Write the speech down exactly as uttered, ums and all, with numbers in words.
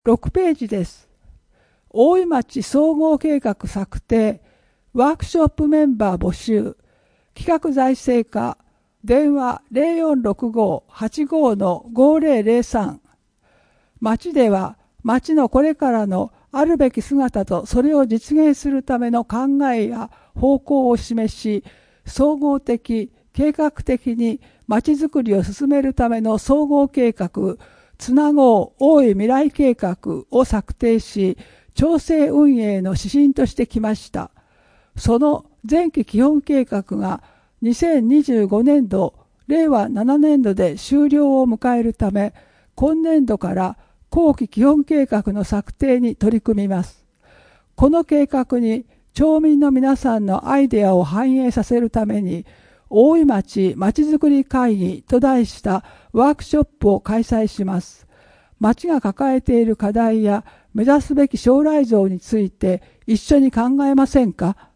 ろくページです。大井町総合計画策定、ワークショップメンバー募集、企画財政課、電話 ゼロよんろくご はちご ごゼロゼロさん。町では町のこれからのあるべき姿とそれを実現するための考えや方向を示し、総合的、計画的に町づくりを進めるための総合計画、つなごう大井未来計画を策定し、調整運営の指針としてきました。その前期基本計画がにせんにじゅうごねんど、れいわななねんどで終了を迎えるため、今年度から後期基本計画の策定に取り組みます。この計画に町民の皆さんのアイデアを反映させるために、大井町まちづくり会議と題したワークショップを開催します。町が抱えている課題や目指すべき将来像について一緒に考えませんか？